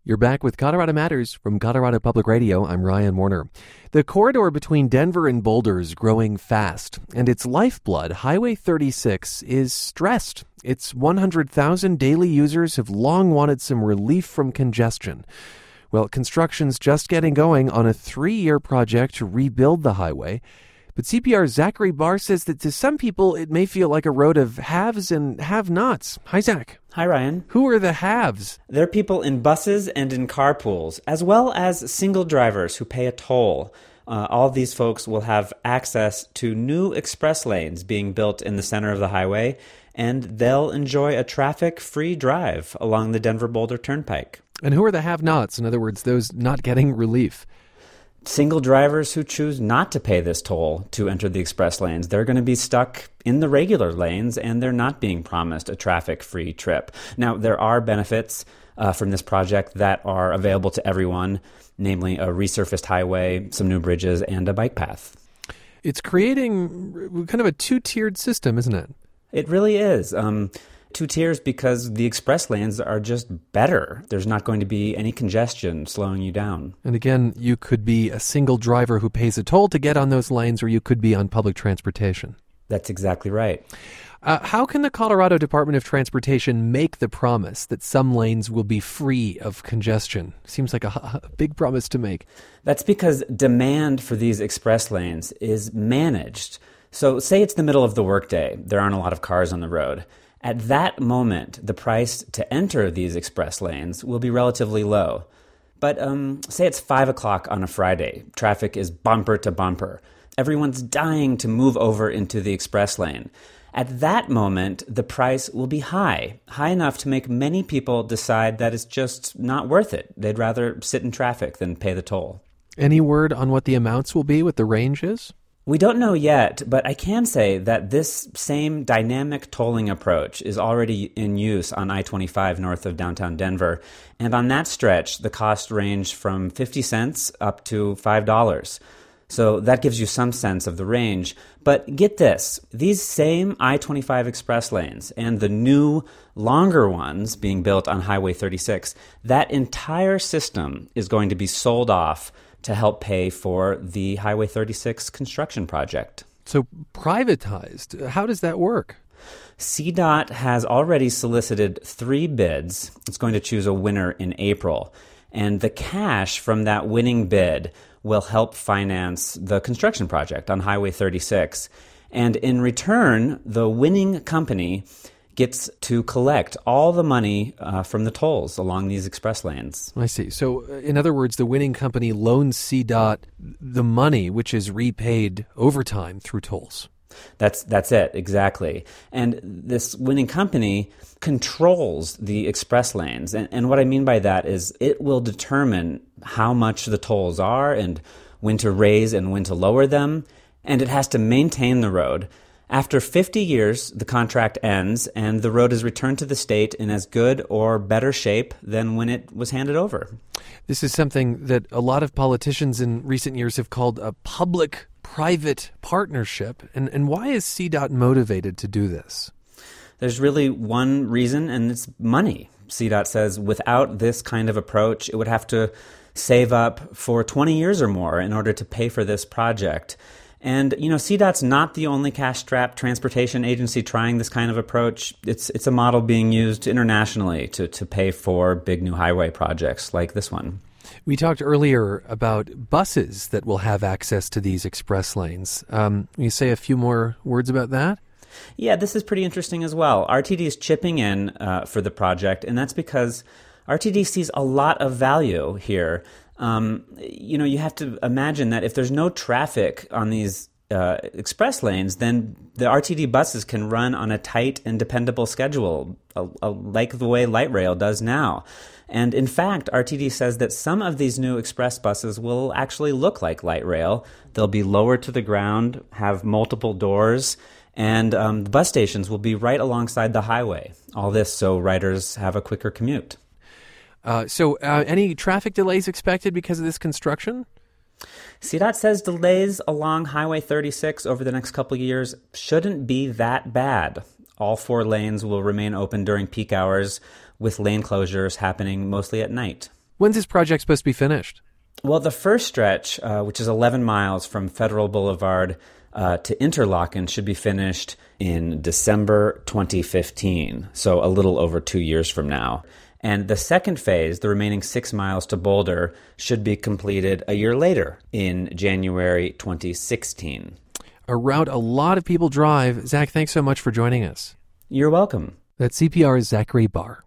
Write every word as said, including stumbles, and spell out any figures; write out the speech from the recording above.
You're back with Colorado Matters from Colorado Public Radio. I'm Ryan Warner. The corridor between Denver and Boulder is growing fast, and its lifeblood, Highway thirty-six, is stressed. Its one hundred thousand daily users have long wanted some relief from congestion. Well, construction's just getting going on a three-year project to rebuild the highway. But C P R's Zachary Barr says that to some people, it may feel like a road of haves and have-nots. Hi, Zach. Hi, Ryan. Who are the haves? They're people in buses and in carpools, as well as single drivers who pay a toll. Uh, all of these folks will have access to new express lanes being built in the center of the highway, and they'll enjoy a traffic-free drive along the Denver-Boulder Turnpike. And who are the have-nots? In other words, those not getting relief? Single drivers who choose not to pay this toll to enter the express lanes, they're going to be stuck in the regular lanes, and they're not being promised a traffic-free trip. Now, there are benefits uh, from this project that are available to everyone, namely a resurfaced highway, some new bridges, and a bike path. It's creating kind of a two-tiered system, isn't it? It really is. Um, two tiers because the express lanes are just better. There's not going to be any congestion slowing you down. And again, you could be a single driver who pays a toll to get on those lanes, or you could be on public transportation. That's exactly right. Uh, how can the Colorado Department of Transportation make the promise that some lanes will be free of congestion? Seems like a, a big promise to make. That's because demand for these express lanes is managed. So say it's the middle of the workday. There aren't a lot of cars on the road. At that moment, the price to enter these express lanes will be relatively low. But um, say it's five o'clock on a Friday. Traffic is bumper to bumper. Everyone's dying to move over into the express lane. At that moment, the price will be high, high enough to make many people decide that it's just not worth it. They'd rather sit in traffic than pay the toll. Any word on what the amounts will be, what the range is? We don't know yet, but I can say that this same dynamic tolling approach is already in use on I twenty-five north of downtown Denver. And on that stretch, the cost ranged from fifty cents up to five dollars. So that gives you some sense of the range. But get this, these same I twenty-five express lanes and the new, longer ones being built on Highway thirty-six, that entire system is going to be sold off to help pay for the Highway thirty-six construction project. So privatized, how does that work? C DOT has already solicited three bids. It's going to choose a winner in April. And the cash from that winning bid will help finance the construction project on Highway thirty-six. And in return, the winning company gets to collect all the money uh, from the tolls along these express lanes. I see. So, uh, in other words, the winning company loans C DOT the money, which is repaid over time through tolls. That's that's it, exactly. And this winning company controls the express lanes. And, and what I mean by that is it will determine how much the tolls are and when to raise and when to lower them. And it has to maintain the road. After fifty years, the contract ends, and the road is returned to the state in as good or better shape than when it was handed over. This is something that a lot of politicians in recent years have called a public-private partnership. And, and why is C DOT motivated to do this? There's really one reason, and it's money. C DOT says without this kind of approach, it would have to save up for twenty years or more in order to pay for this project. And, you know, C DOT's not the only cash-strapped transportation agency trying this kind of approach. It's it's a model being used internationally to, to pay for big new highway projects like this one. We talked earlier about buses that will have access to these express lanes. Um, can you say a few more words about that? Yeah, this is pretty interesting as well. R T D is chipping in uh, for the project, and that's because R T D sees a lot of value here. Um, you know, you have to imagine that if there's no traffic on these uh, express lanes, then the R T D buses can run on a tight and dependable schedule, a, a, like the way light rail does now. And in fact, R T D says that some of these new express buses will actually look like light rail. They'll be lower to the ground, have multiple doors, and um, the bus stations will be right alongside the highway. All this so riders have a quicker commute. Uh, so uh, any traffic delays expected because of this construction? C DOT says delays along Highway thirty-six over the next couple of years shouldn't be that bad. All four lanes will remain open during peak hours, with lane closures happening mostly at night. When's this project supposed to be finished? Well, the first stretch, uh, which is eleven miles from Federal Boulevard uh, to Interlaken, should be finished in December twenty fifteen, so a little over two years from now. And the second phase, the remaining six miles to Boulder, should be completed a year later in January twenty sixteen. A route a lot of people drive. Zach, thanks so much for joining us. You're welcome. That's C P R's Zachary Barr.